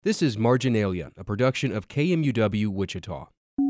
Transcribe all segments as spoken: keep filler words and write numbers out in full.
This is Marginalia, a production of K M U W Wichita.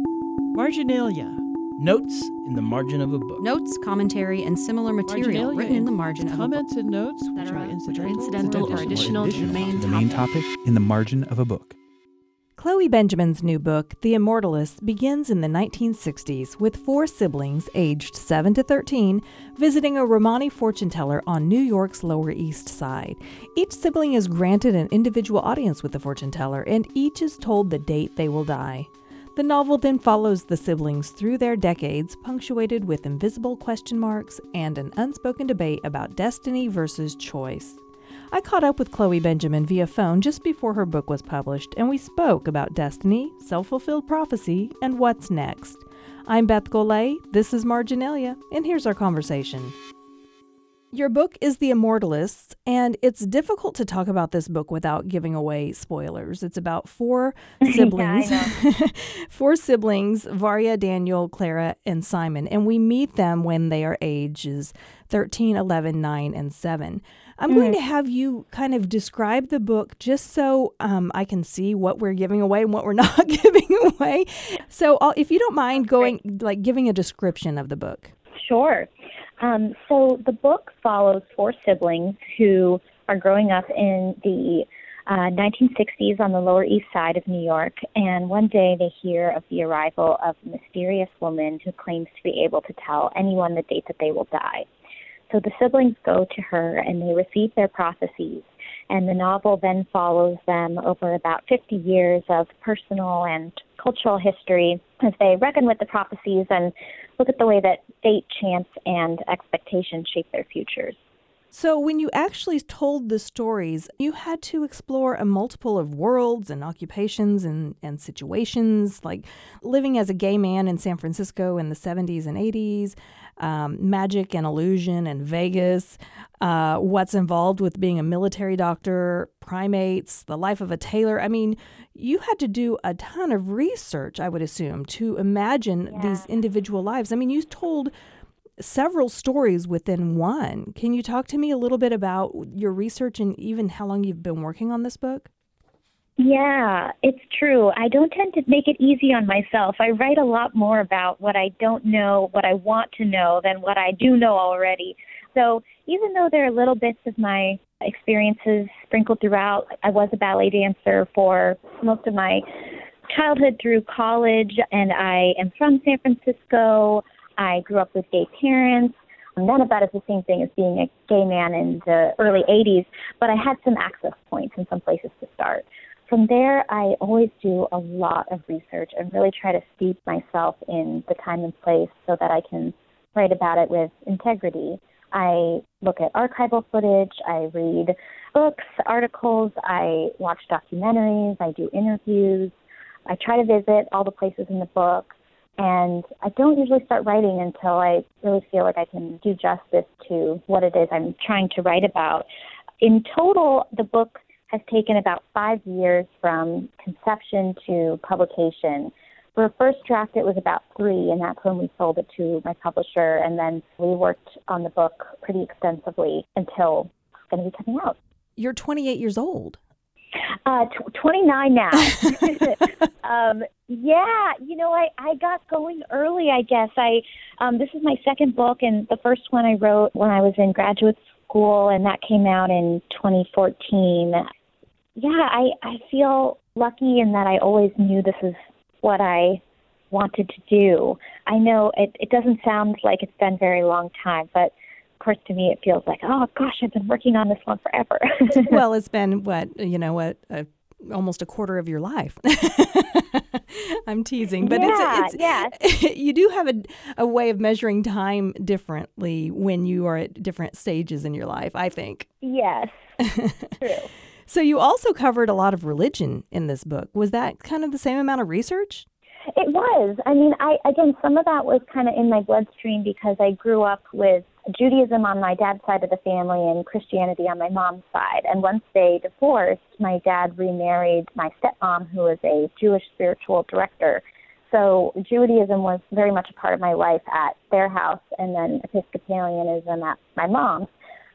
Marginalia. Notes in the margin of a book. Notes, commentary, and similar material Marginalia written in the margin of a book. Comments and notes that which are, are which are incidental, incidental or additional to the main the main topic in the margin of a book. Chloe Benjamin's new book, The Immortalist, begins in the nineteen sixties with four siblings aged seven to thirteen visiting a Romani fortune teller on New York's Lower East Side. Each sibling is granted an individual audience with the fortune teller, and each is told the date they will die. The novel then follows the siblings through their decades, punctuated with invisible question marks and an unspoken debate about destiny versus choice. I caught up with Chloe Benjamin via phone just before her book was published, and we spoke about destiny, self-fulfilled prophecy, and what's next. I'm Beth Golay, this is Marginalia, and here's our conversation. Your book is The Immortalists, and it's difficult to talk about this book without giving away spoilers. It's about four siblings, yeah, I know. four siblings, Varya, Daniel, Clara, and Simon, and we meet them when they are ages thirteen, eleven, nine, and seven. I'm mm-hmm. going to have you kind of describe the book just so um, I can see what we're giving away and what we're not giving away. So I'll, if you don't mind going, like giving a description of the book. Sure. Um, so the book follows four siblings who are growing up in the uh, nineteen sixties on the Lower East Side of New York, and one day they hear of the arrival of a mysterious woman who claims to be able to tell anyone the date that they will die. So the siblings go to her and they receive their prophecies, and the novel then follows them over about fifty years of personal and cultural history as they reckon with the prophecies and look at the way that fate, chance, and expectation shape their futures. So when you actually told the stories, you had to explore a multiple of worlds and occupations and, and situations, like living as a gay man in San Francisco in the seventies and eighties, um, magic and illusion in Vegas, uh, what's involved with being a military doctor, primates, the life of a tailor. I mean, you had to do a ton of research, I would assume, to imagine yeah. these individual lives. I mean, you told several stories within one. Can you talk to me a little bit about your research and even how long you've been working on this book? Yeah, it's true. I don't tend to make it easy on myself. I write a lot more about what I don't know, what I want to know, than what I do know already. So even though there are little bits of my experiences sprinkled throughout, I was a ballet dancer for most of my childhood through college, and I am from San Francisco. I grew up with gay parents. None of that is the same thing as being a gay man in the early eighties, but I had some access points and some places to start. From there, I always do a lot of research and really try to steep myself in the time and place so that I can write about it with integrity. I look at archival footage, I read books, articles, I watch documentaries, I do interviews. I try to visit all the places in the book. And I don't usually start writing until I really feel like I can do justice to what it is I'm trying to write about. In total, the book has taken about five years from conception to publication. For a first draft, it was about three, and that's when we sold it to my publisher. And then we worked on the book pretty extensively until it's going to be coming out. You're twenty-eight years old. Uh, t- twenty-nine now. um, yeah, you know, I, I got going early, I guess. I um, this is my second book, and the first one I wrote when I was in graduate school, and that came out in twenty fourteen. Yeah, I, I feel lucky in that I always knew this is what I wanted to do. I know it, it doesn't sound like it's been a very long time, but of course, to me, it feels like, oh, gosh, I've been working on this one forever. Well, it's been, what, you know, what, uh, almost a quarter of your life. I'm teasing, but yeah, it's, it's yeah. You do have a, a way of measuring time differently when you are at different stages in your life, I think. Yes, true. So you also covered a lot of religion in this book. Was that kind of the same amount of research? It was. I mean, I again, some of that was kind of in my bloodstream because I grew up with Judaism on my dad's side of the family and Christianity on my mom's side. And once they divorced, my dad remarried my stepmom, who was a Jewish spiritual director. So Judaism was very much a part of my life at their house, and then Episcopalianism at my mom's.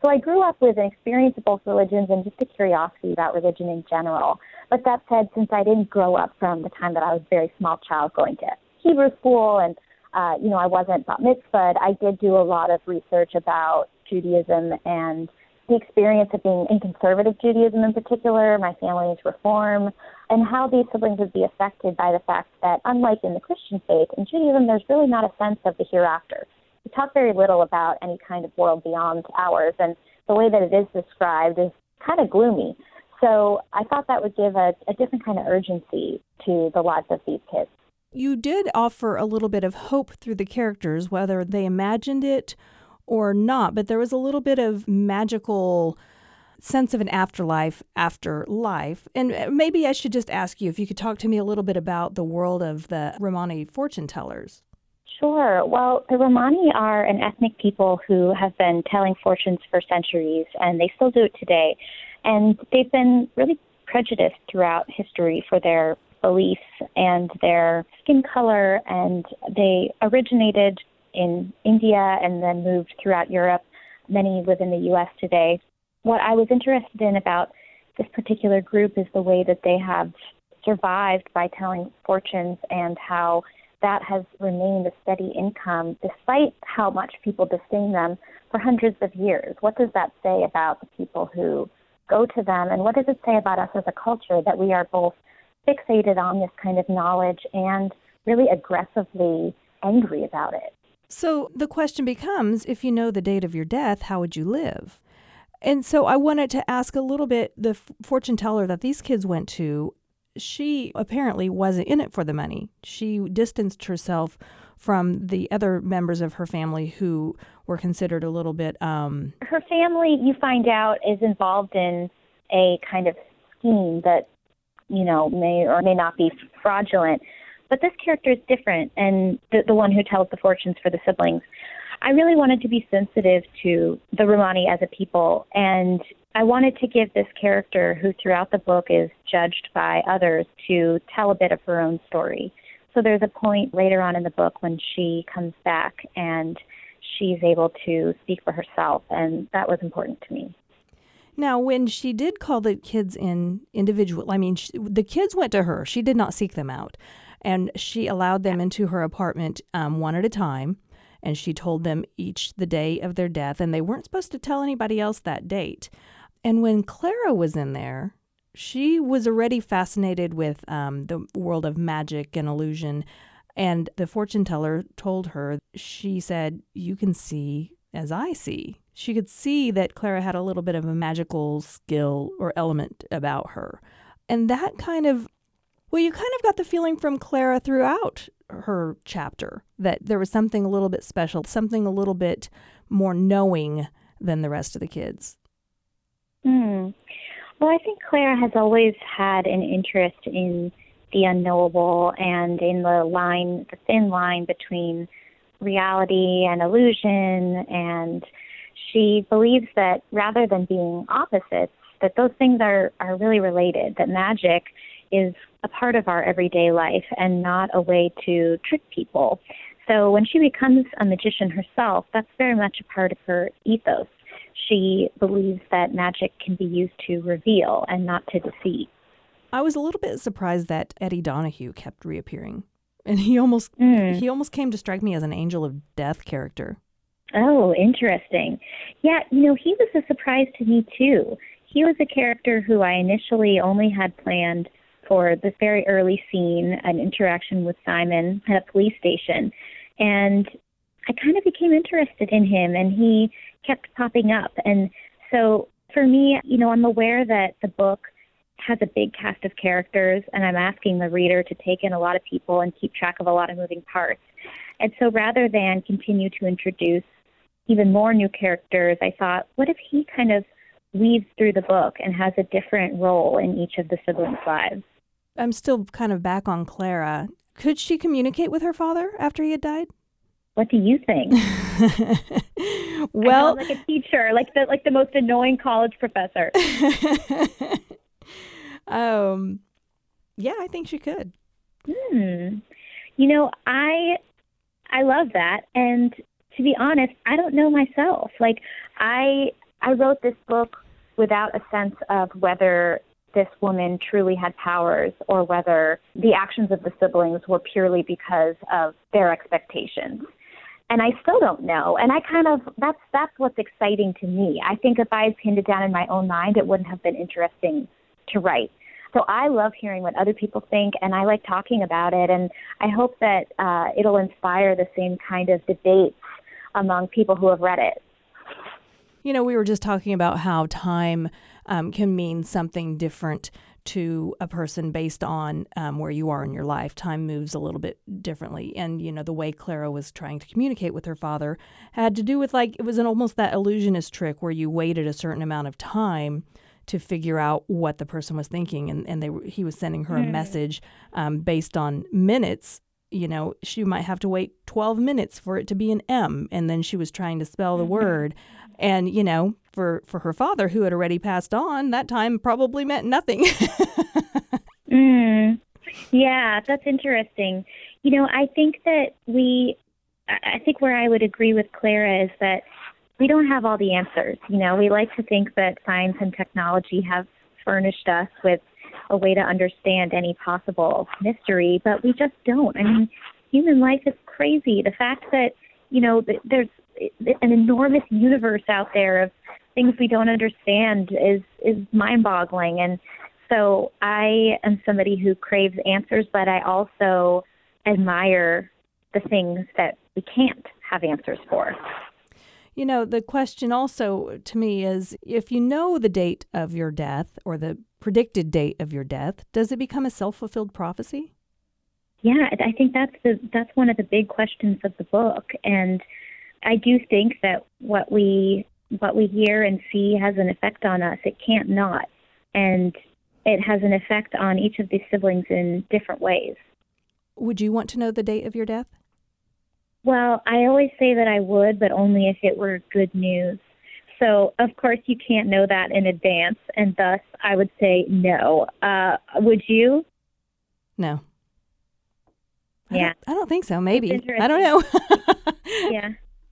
So I grew up with an experience of both religions and just a curiosity about religion in general. But that said, since I didn't grow up from the time that I was a very small child going to Hebrew school and, uh, you know, I wasn't bat mitzvahed, I did do a lot of research about Judaism and the experience of being in conservative Judaism in particular, my family's reform, and how these siblings would be affected by the fact that, unlike in the Christian faith, in Judaism, there's really not a sense of the hereafter. We talk very little about any kind of world beyond ours, and the way that it is described is kind of gloomy. So I thought that would give a, a different kind of urgency to the lives of these kids. You did offer a little bit of hope through the characters, whether they imagined it or not, but there was a little bit of magical sense of an afterlife after life. And maybe I should just ask you if you could talk to me a little bit about the world of the Romani fortune tellers. Sure. Well, the Romani are an ethnic people who have been telling fortunes for centuries, and they still do it today. And they've been really prejudiced throughout history for their beliefs and their skin color, and they originated in India and then moved throughout Europe. Many live in the U S today. What I was interested in about this particular group is the way that they have survived by telling fortunes and how that has remained a steady income despite how much people disdain them for hundreds of years. What does that say about the people who go to them, and what does it say about us as a culture that we are both fixated on this kind of knowledge and really aggressively angry about it? So the question becomes, if you know the date of your death, how would you live? And so I wanted to ask a little bit, the f- fortune teller that these kids went to, she apparently wasn't in it for the money. She distanced herself from the other members of her family who were considered a little bit... Um, her family, you find out, is involved in a kind of scheme that, you know, may or may not be fraudulent. But this character is different, and the, the one who tells the fortunes for the siblings. I really wanted to be sensitive to the Romani as a people, and I wanted to give this character, who throughout the book is judged by others, to tell a bit of her own story. So there's a point later on in the book when she comes back and she's able to speak for herself, and that was important to me. Now, when she did call the kids in individual, I mean, she, the kids went to her. She did not seek them out. And she allowed them into her apartment um, one at a time, and she told them each the day of their death, and they weren't supposed to tell anybody else that date. And when Clara was in there, she was already fascinated with um, the world of magic and illusion, and the fortune teller told her, she said, you can see as I see. She could see that Clara had a little bit of a magical skill or element about her. And that kind of Well, you kind of got the feeling from Clara throughout her chapter that there was something a little bit special, something a little bit more knowing than the rest of the kids. Hmm. Well, I think Clara has always had an interest in the unknowable and in the line, the thin line between reality and illusion, and she believes that rather than being opposites, that those things are, are really related, that magic is a part of our everyday life and not a way to trick people. So when she becomes a magician herself, that's very much a part of her ethos. She believes that magic can be used to reveal and not to deceive. I was a little bit surprised that Eddie Donahue kept reappearing, and he almost Mm. he almost came to strike me as an angel of death character. Oh, interesting. Yeah, you know, he was a surprise to me too. He was a character who I initially only had planned for this very early scene, an interaction with Simon at a police station. And I kind of became interested in him, and he kept popping up. And so for me, you know, I'm aware that the book has a big cast of characters, and I'm asking the reader to take in a lot of people and keep track of a lot of moving parts. And so rather than continue to introduce even more new characters, I thought, what if he kind of weaves through the book and has a different role in each of the siblings' lives? I'm still kind of back on Clara. Could she communicate with her father after he had died? What do you think? Well, I sound like a teacher, like the like the most annoying college professor. um, yeah, I think she could. Hmm. You know, I I love that, and to be honest, I don't know myself. Like I I wrote this book without a sense of whether this woman truly had powers or whether the actions of the siblings were purely because of their expectations. And I still don't know. And I kind of, that's that's what's exciting to me. I think if I had pinned it down in my own mind, it wouldn't have been interesting to write. So I love hearing what other people think, and I like talking about it. And I hope that uh, it'll inspire the same kind of debates among people who have read it. You know, we were just talking about how time um, can mean something different to a person based on um, where you are in your life. Time moves a little bit differently. And, you know, the way Clara was trying to communicate with her father had to do with, like, it was an almost that illusionist trick where you waited a certain amount of time to figure out what the person was thinking. And, and they he was sending her mm. a message um, based on minutes. You know, she might have to wait twelve minutes for it to be an M, and then she was trying to spell the mm-hmm. word. And, you know, for, for her father, who had already passed on, that time probably meant nothing. mm. Yeah, that's interesting. You know, I think that we, I think where I would agree with Clara is that we don't have all the answers. You know, we like to think that science and technology have furnished us with a way to understand any possible mystery, but we just don't. I mean, human life is crazy. The fact that, you know, there's an enormous universe out there of things we don't understand is, is mind-boggling. And so I am somebody who craves answers, but I also admire the things that we can't have answers for. You know, the question also to me is, if you know the date of your death or the predicted date of your death, does it become a self-fulfilled prophecy? Yeah, I think that's the that's one of the big questions of the book. And I do think that what we what we hear and see has an effect on us. It can't not. And it has an effect on each of these siblings in different ways. Would you want to know the date of your death? Well, I always say that I would, but only if it were good news. So, of course, you can't know that in advance, and thus I would say no. Uh, would you? No. I Yeah. Don't, I don't think so. Maybe. I don't know. Yeah.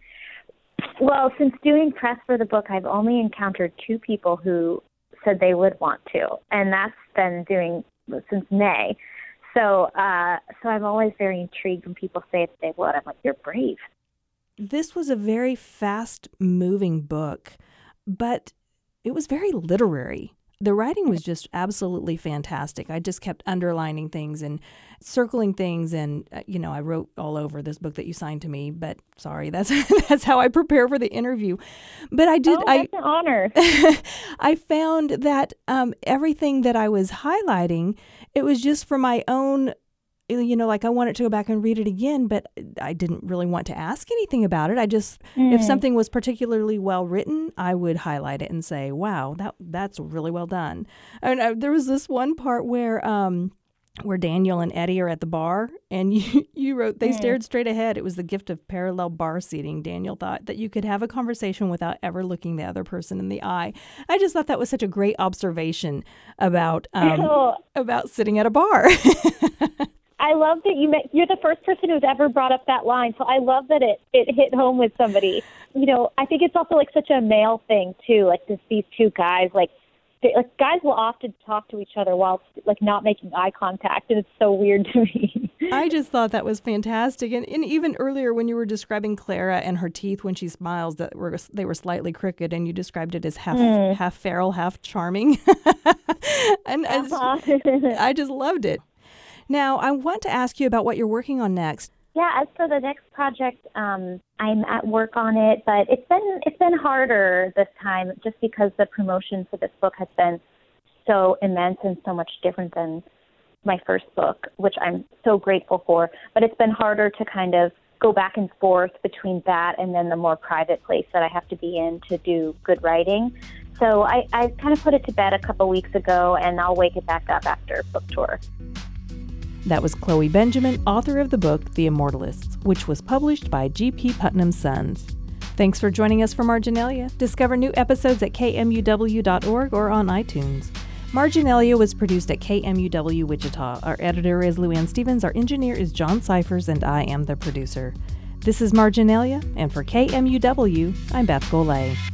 Well, since doing press for the book, I've only encountered two people who said they would want to, and that's been doing since May. So uh, so I'm always very intrigued when people say that they would. I'm like, you're brave. This was a very fast-moving book, but it was very literary. The writing was just absolutely fantastic. I just kept underlining things and circling things, and uh, you know, I wrote all over this book that you signed to me. But sorry, that's that's how I prepare for the interview. But I did. Oh, that's I, an honor. I found that um, everything that I was highlighting, it was just for my own. You know, like I wanted to go back and read it again, but I didn't really want to ask anything about it. I just, mm. if something was particularly well written, I would highlight it and say, wow, that that's really well done. And uh, there was this one part where um, where Daniel and Eddie are at the bar, and you, you wrote, they mm. stared straight ahead. It was the gift of parallel bar seating. Daniel thought that you could have a conversation without ever looking the other person in the eye. I just thought that was such a great observation about um, oh. about sitting at a bar. I love that you met, you're the first person who's ever brought up that line. So I love that it, it hit home with somebody. You know, I think it's also like such a male thing too. Like this, these two guys, like, they, like guys will often talk to each other while like not making eye contact, and it's so weird to me. I just thought that was fantastic. And, and even earlier when you were describing Clara and her teeth when she smiles, that were they were slightly crooked, and you described it as half mm. half feral, half charming. And uh-huh. I, I just loved it. Now, I want to ask you about what you're working on next. Yeah, as for the next project, um, I'm at work on it, but it's been it's been harder this time just because the promotion for this book has been so immense and so much different than my first book, which I'm so grateful for. But it's been harder to kind of go back and forth between that and then the more private place that I have to be in to do good writing. So I, I kind of put it to bed a couple weeks ago, and I'll wake it back up after book tour. That was Chloe Benjamin, author of the book The Immortalists, which was published by G P. Putnam Sons. Thanks for joining us for Marginalia. Discover new episodes at K M U W dot org or on iTunes. Marginalia was produced at K M U W Wichita. Our editor is Luann Stevens, our engineer is John Cyphers, and I am the producer. This is Marginalia, and for K M U W, I'm Beth Golay.